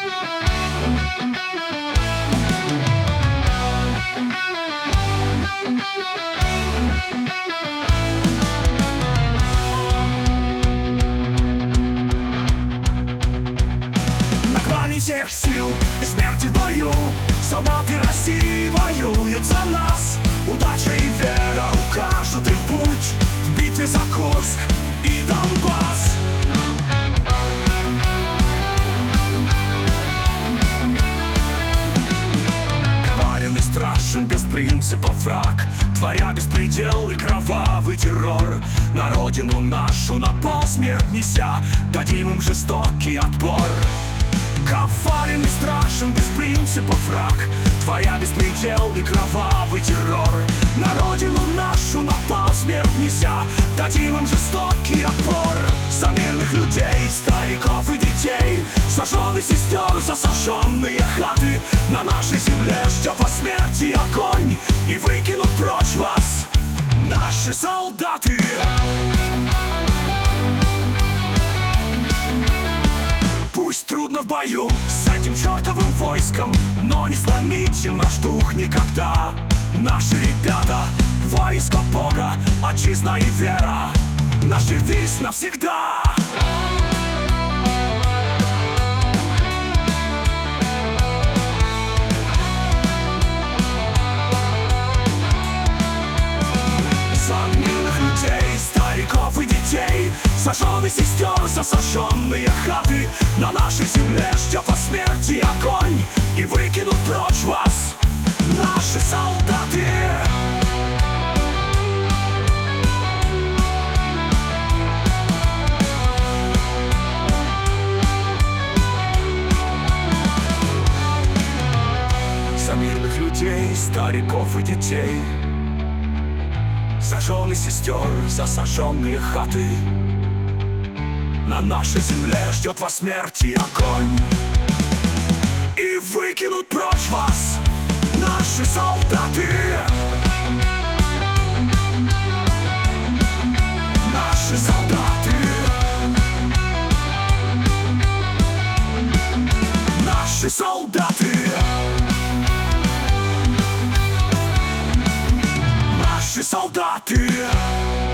На грани всех сил и смерти в бою солдаты России воюют за нас. Удача и вера укажут им путь в битве за Курск и Донбасс. Коварен и страшен, без принципов враг, творя беспредел и кровавый террор. На родину нашу на полсмерть неся, дадим им жестокий отпор. Коварен и страшен, без принципов враг, творя беспредел и кровавый террор. На родину нашу на полсмерть неся, дадим им жестокий отпор. За мирных людей, стариков и детей, сожженных сестер, за сожженные хаты. На нашей земле ждет вас смерть и огонь, и выкинут прочь вас наши солдаты. Пусть трудно в бою с этим чертовым войском, но не сломите наш дух никогда. Наши ребята, войско Бога, отчизна и вера, наш девиз навсегда. За мирных людей, стариков и детей, сожженных сестер, за сожженные хаты. На нашей земле ждет вас смерть и огонь, и выкинут прочь вас наши солдаты. За мирных людей, стариков и детей, сожженных сестер, за сожженные хаты. На нашей земле ждет вас смерть и огонь, и выкинут прочь вас наши солдаты. Наши солдаты. Наши солдаты. Наши солдаты.